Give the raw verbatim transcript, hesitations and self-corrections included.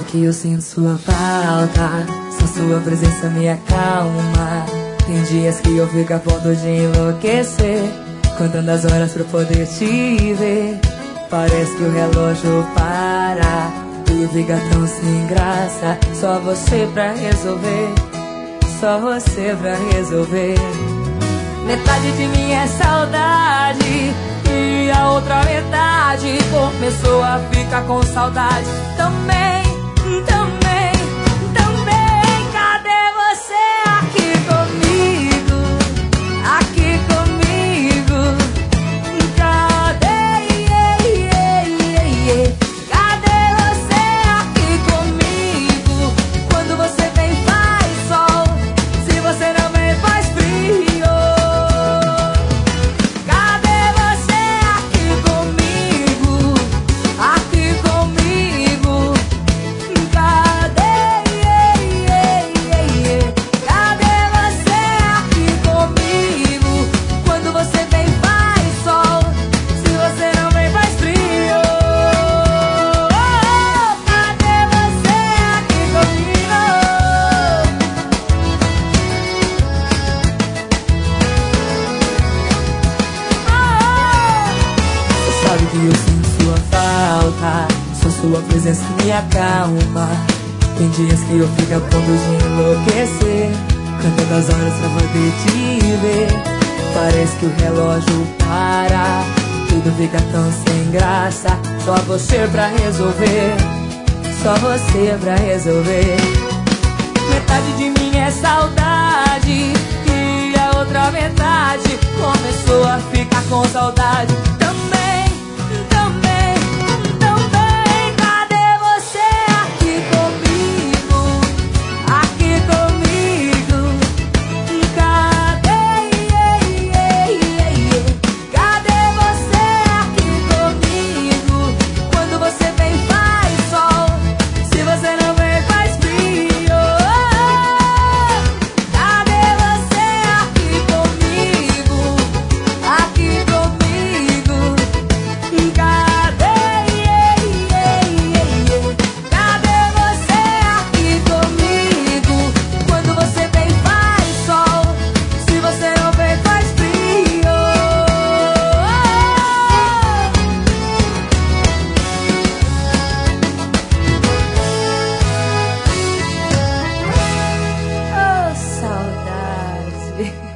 que eu sinto sua falta, só sua presença me acalma. Tem dias que eu fico a ponto de enlouquecer, contando as horas pra poder te ver. Parece que o relógio para, tudo fica tão sem graça. Só você pra resolver, só você pra resolver. Metade de mim é saudade e a outra metade começou a ficar com saudade também, também, também. Cadê você aqui comigo, aqui comigo? Cadê, yeah, yeah, yeah, yeah. Cadê você aqui comigo? Quando você vem faz sol, se você não vem faz frio. Sabe que eu sinto sua falta, só sua presença me acalma. Tem dias que eu fico a ponto de enlouquecer, contando as horas pra poder te ver. Parece que o relógio para, tudo fica tão sem graça. Só você pra resolver, só você pra resolver. Metade de mim é saudade e a outra metade começou a ficar com saudade também. Saudade.